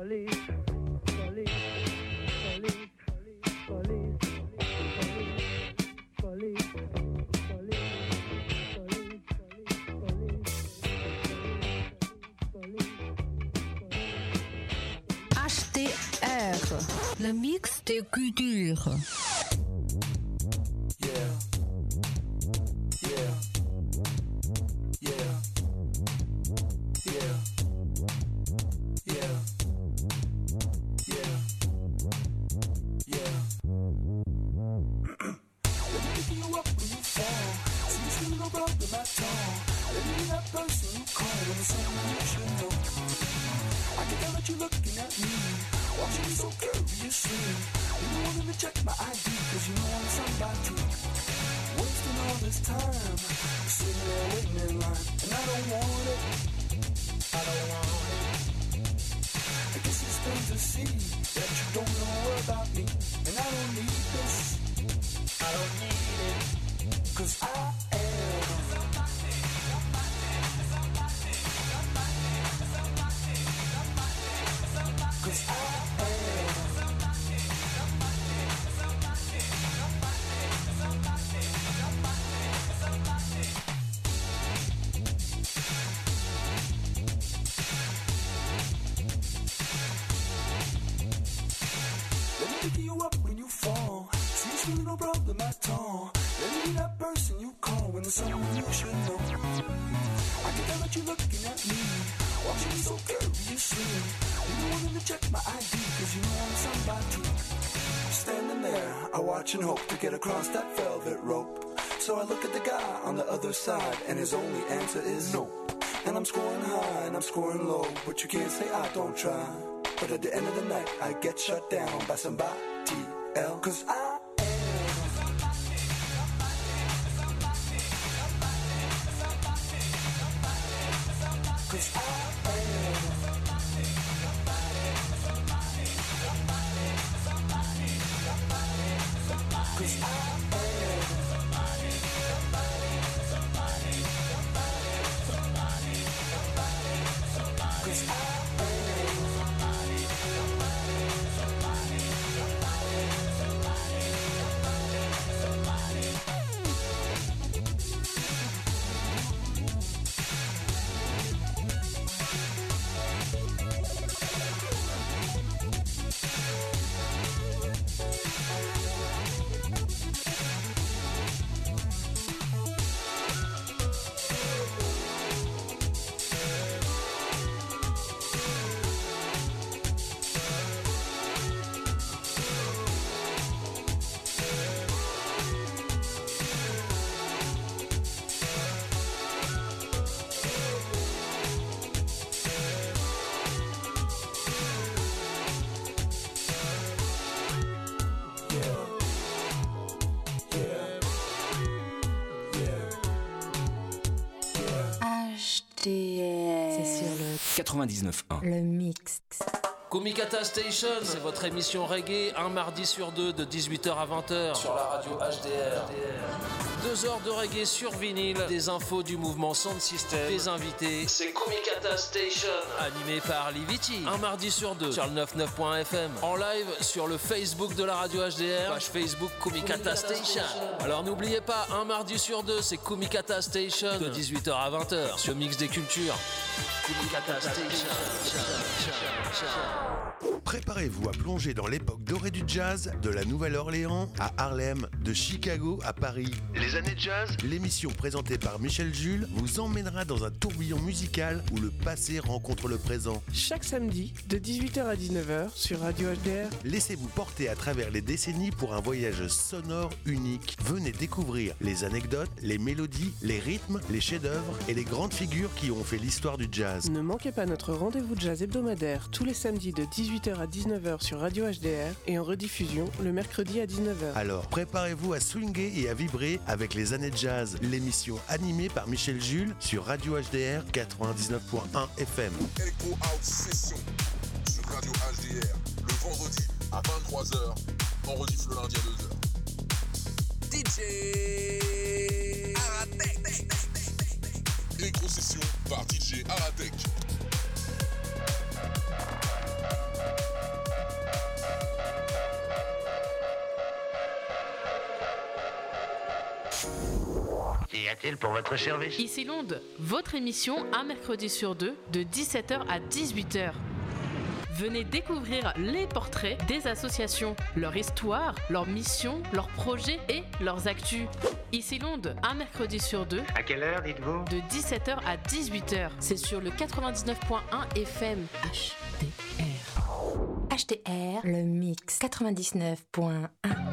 Le mix des cultures. And hope to get across that velvet rope. So I look at the guy on the other side, and his only answer is no. And I'm scoring high and I'm scoring low, but you can't say I don't try. But at the end of the night, I get shut down by somebody else. 'Cause I C'est sur le 99.1. Le mix. Kumikata Station, c'est votre émission reggae, un mardi sur deux de 18h à 20h sur la radio HDR. 2 heures de reggae sur vinyle, des infos du mouvement Sound System, des invités. C'est Kumikata Station, animé par Liviti. Un mardi sur deux sur le 99.fm. En live sur le Facebook de la radio HDR, page Facebook Kumikata Station. Alors n'oubliez pas, un mardi sur deux, c'est Kumikata Station, de 18h à 20h sur Mix des Cultures. Kumikata Station. Préparez-vous à plonger dans l'époque dorée du jazz, de la Nouvelle-Orléans à Harlem, de Chicago à Paris. Les années jazz, l'émission présentée par Michel Jules vous emmènera dans un tourbillon musical où le passé rencontre le présent. Chaque samedi, de 18h à 19h sur Radio HDR. Laissez-vous porter à travers les décennies pour un voyage sonore unique. Venez découvrir les anecdotes, les mélodies, les rythmes, les chefs-d'œuvre et les grandes figures qui ont fait l'histoire du jazz. Ne manquez pas notre rendez-vous jazz hebdomadaire tous les samedis de 18h à 19h sur Radio HDR et en rediffusion le mercredi à 19h. Alors préparez-vous à swinguer et à vibrer avec les années jazz, l'émission animée par Michel Jules sur Radio HDR 99.1 FM. Echo House Session sur Radio HDR le vendredi à 23h, on rediff le lundi à 2h. DJ Aratek. Echo Session par DJ Aratek. y a-t-il pour votre service? Ici Londres, votre émission un mercredi sur deux de 17h à 18h. Venez découvrir les portraits des associations, leur histoire, leurs missions, leurs projets et leurs actus. Ici Londres, un mercredi sur deux. À quelle heure, dites-vous? De 17h à 18h. C'est sur le 99.1 FM HDR. HDR, le mix 99.1.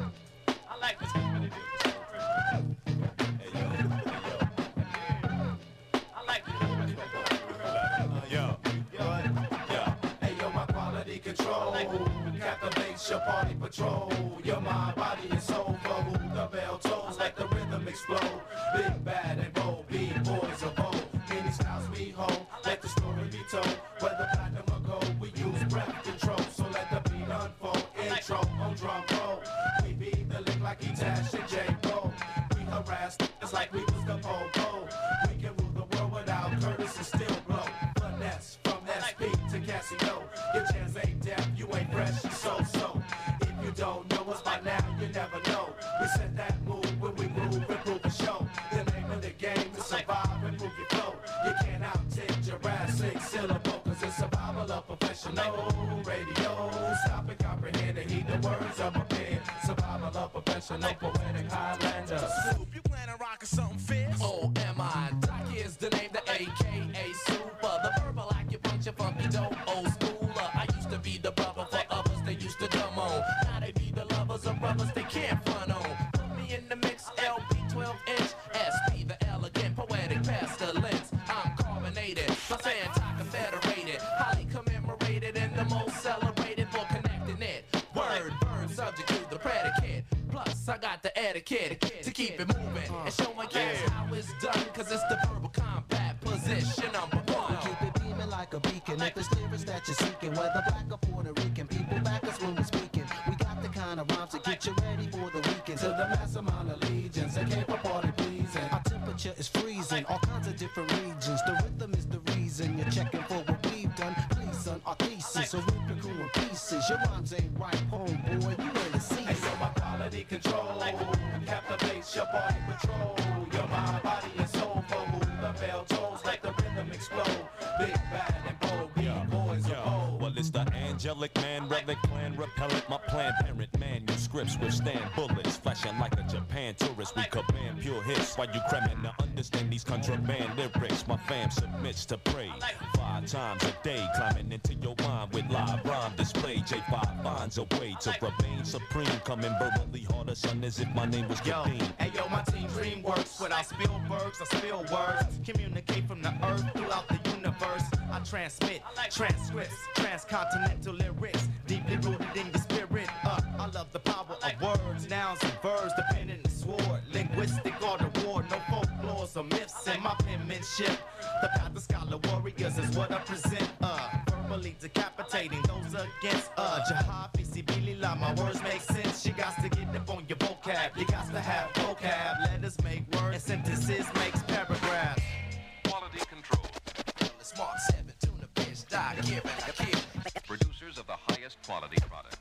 Control, captivates your party patrol. Your mind, body, and soul flow. The bell tolls like the rhythm explode. Big, bad, and bold, B-boys of old. Many styles we hold, let the story be told. Whether platinum or gold, we use breath control. So let the beat unfold. Intro on drum roll. We be the link like E-Tash and J-Roll. We harass it's like we was the pole. We can rule the world without Curtis and still blow. Finesse from SP to Casio. Your chance ain't deaf, you ain't fresh, you so. If you don't know us by now, you never know. We set that move when we groove and prove the show. The name of the game is survive and prove your flow. You can't outtake Jurassic syllable, cause it's survival of professional radio. Stop and comprehend and heed the words of my pen. Survival of professional poetic Highlander. Soup, you plan on rockin' something fierce? Oh, am I? Doc is the name, the AKA Super. The verbal acupuncture, funky dope, old school. I used to be the brother for others they used to dumb on. Now they be the lovers of brothers they can't front on. Put me in the mix, LP 12-inch, SP the elegant, poetic pestilence. I'm carbonated, my anti-confederated, highly commemorated and the most celebrated for connecting it. Word, verb, subject to the predicate. Plus I got the etiquette to keep it moving and showing cats how it's done, cause it's the verbal combat position number one. Keep it beaming like a beacon. If it's lyrics that you're seeking, whether black or Puerto Rican, people back us when we're speaking. We got the kind of rhymes to get you ready for the weekend. To the mass amount of legions, and came for party pleasing. Our temperature is freezing, all kinds of different regions. The rhythm is the reason you're checking for what we've done. Please, son, our thesis, so rip your crew in pieces. Your rhymes ain't right, homeboy, you in the season. Hey, so my quality control captivates your body patrol. Your mind, body, and soul flow. The bell tolls like the rhythm explode. Big, bad, and bold, B-boys of old. Well, it's the angelic man, relic, plan, repellent. My plan, parent, manuscripts withstand bullets. Flashing like a Japan tourist, we command pure hits. While you cramming to understand these contraband lyrics, my fam submits to pray 5 times a day. Climbing into your mind with live rhyme display. J5 finds a way to remain supreme. Coming verbally harder, son, as if my name was Kadeem. Hey yo, my team dream works without Spielbergs or spill words. Communicate from the earth throughout the universe. I transmit transcripts, transcontinental lyrics, deeply rooted in your spirit. I love the power of words, nouns and verbs, the pen and the sword. Linguistic art of war, no folklores or myths in my penmanship. The path of scholar warriors is what I present. Verbally decapitating those against Jihad, Visibilillah, my words make sense. You got to get up on your vocab. You got to have vocab. Letters make words and sentences makes paragraphs. Quality control. The smart 7 tuna fish, die, give and I kill. Producers of the highest quality product.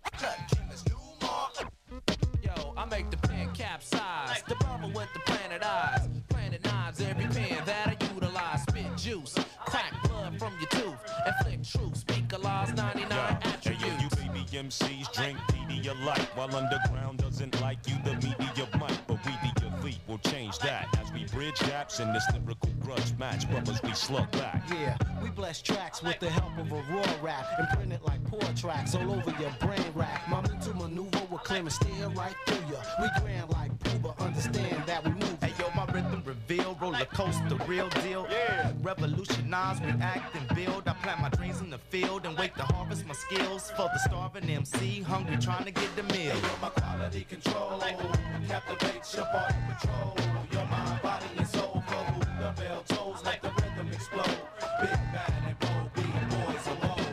Yo, I make the pen capsize. The brother with the planet eyes. Planet knives, every pen that I utilize. Spit juice, crack blood from your tooth. Inflict truth, speak a law's 99 attributes. Hey, yo, you baby MCs drink Pedialyte. While underground doesn't like you, the media might. But we the elite will change that. As we bridge gaps in this lyrical grudge match. Brothers, we slug back. Yeah, we bless tracks with the help of a raw rap and print it like poor tracks all over your brain rack. My mental maneuver will clear and steer right through ya. We grand like Pooba, understand that we move. Hey yo, my rhythm reveal, roller coaster, real deal. Yeah. Revolutionize, react and build. I plant my dreams in the field and wait to harvest my skills for the starving MC, hungry trying to get the meal. Hey yo, my quality control captivates your body patrol. Your mind, body, and soul flow. The bell tolls like the rhythm explode. Big, bad, and bold, B-boys of old.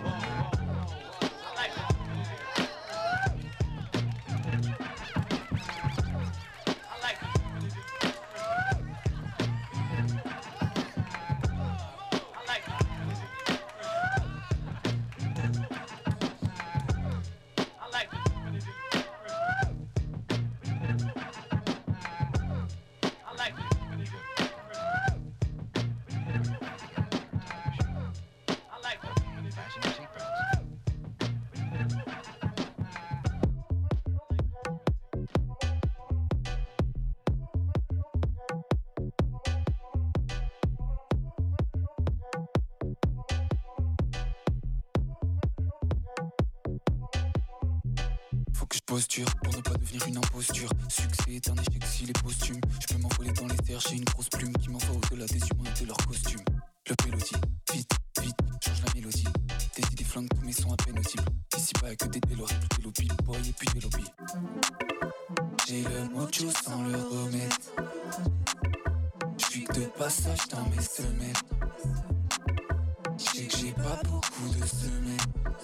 que je posture pour ne pas devenir une imposture. Succès est un échec s'il est posthume. Je peux m'envoler dans les airs, j'ai une grosse plume qui m'envoie au-delà des humains et de leurs costumes. Le mélodie, vite, vite, change la mélodie. Des idées flingues, tous mes sons à peine audibles. Ici pas que des déloris, des lobbies, boy et puis des lobbies. J'ai le mojo sans le remettre. J'suis que de passage dans mes semelles. J'sais que j'ai pas beaucoup de semaines.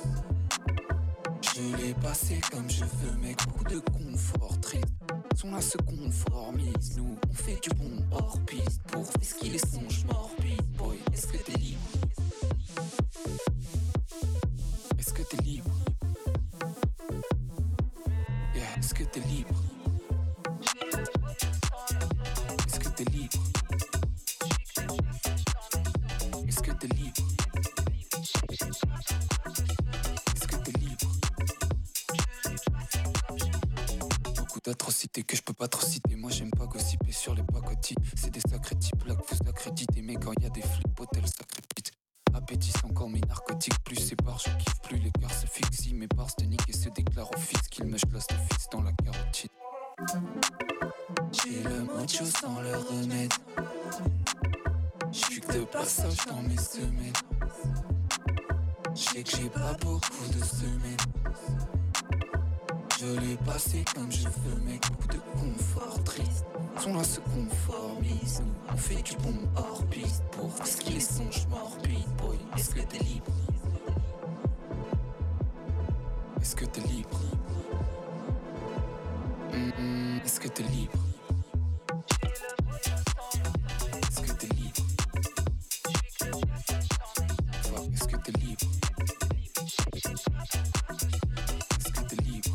Je l'ai passé comme je veux, mec, beaucoup de confort triste. Sont là se conformisent, nous on fait du bon hors piste. Pour esquiver les songes morbides, boy, est-ce que t'es libre? Est-ce que t'es libre? Yeah, est-ce que t'es libre? Est-ce que t'es libre? Est-ce que t'es libre? Est-ce que t'es libre? Beaucoup d'atrocités que je peux pas trop citer. Moi j'aime pas gossiper sur les pacotis. C'est des sacrés types là que vous accréditez. Mais quand y a des flips, hôtel ça crépite. Appétissent encore mes narcotiques. Plus c'est barres, je kiffe plus les cœurs se fixent. Mes barres se niquent et se déclarent au fisc. Qu'ils me chlassent le fils dans la carotide. J'ai le mojo sans le remède. J'suis que de passage dans mes semaines. J'sais que j'ai pas beaucoup de semaines. Je l'ai passé comme je veux, mec, beaucoup de confort triste. Sont là se conformisent, nous on fait du bon hors piste. Pour esquiver les songes morbides, boy, est-ce que t'es libre? Est-ce que t'es libre? Est-ce que t'es libre? Est-ce que t'es libre? Est-ce que t'es libre? Est-ce que t'es libre?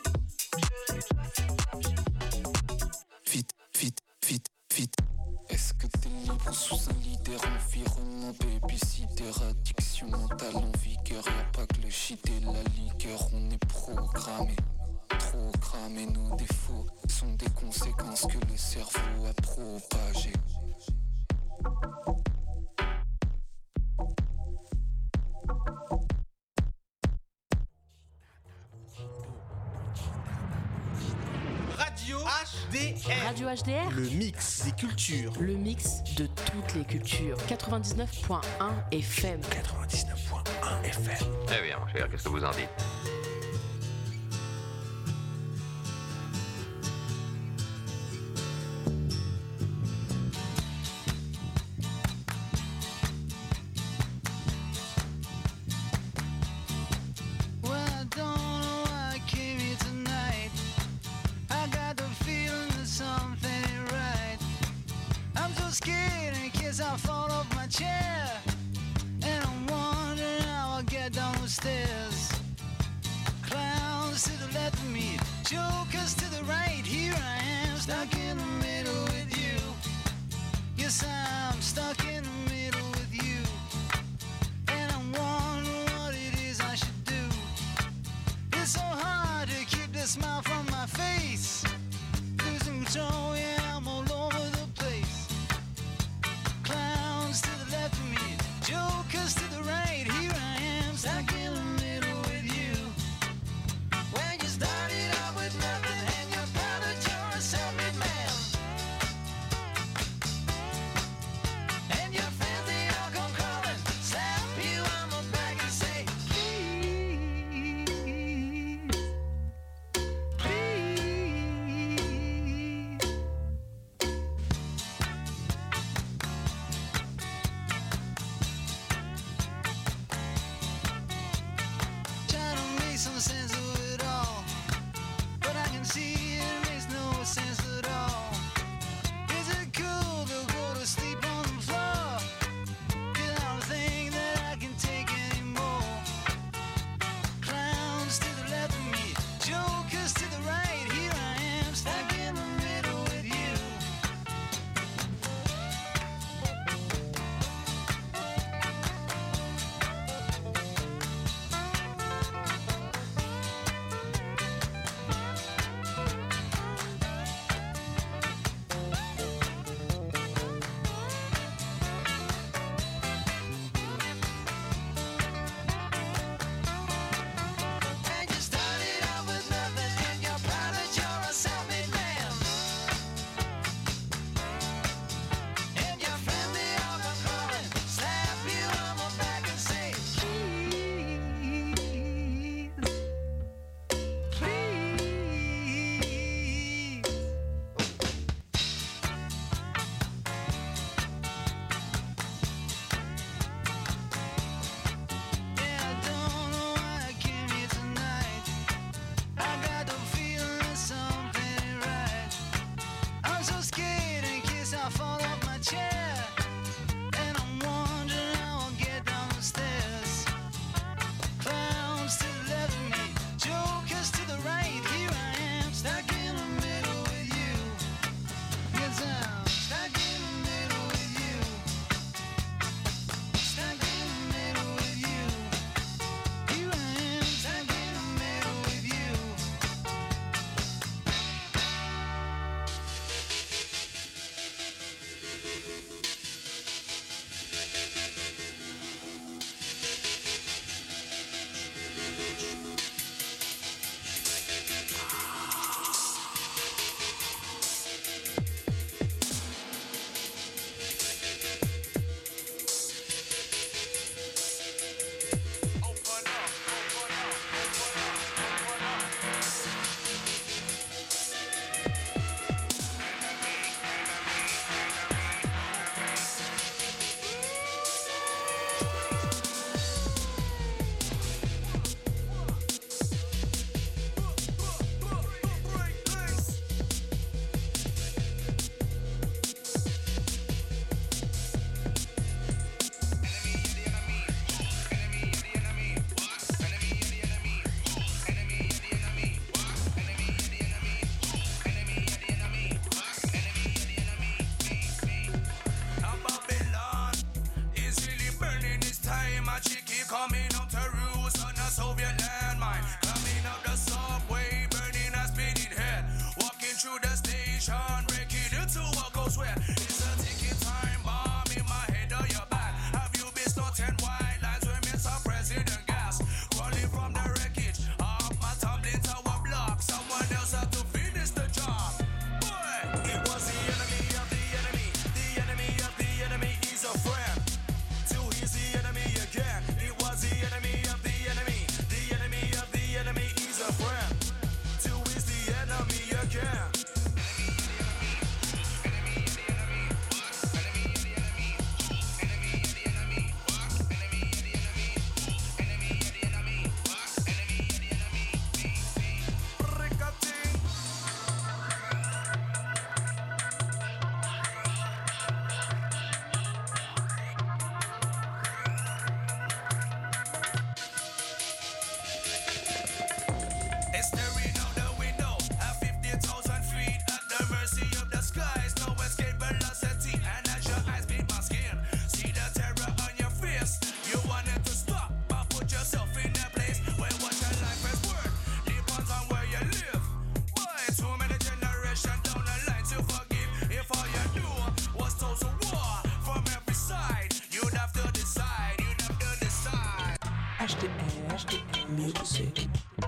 Vite, vite, vite, vite. Est-ce que t'es libre sous un leader, environnement, babysitter, addiction mentale en vigueur? Y'a pas que le shit et la liqueur, on est programmé. Trop cramé, nos défauts sont des conséquences que le cerveau a propagées. Radio HDR. Radio HDR. Le mix des cultures. Le mix de toutes les cultures. 99.1 FM. 99.1 FM. Eh bien, mon cher, qu'est-ce que vous en dites? Please HDR Music.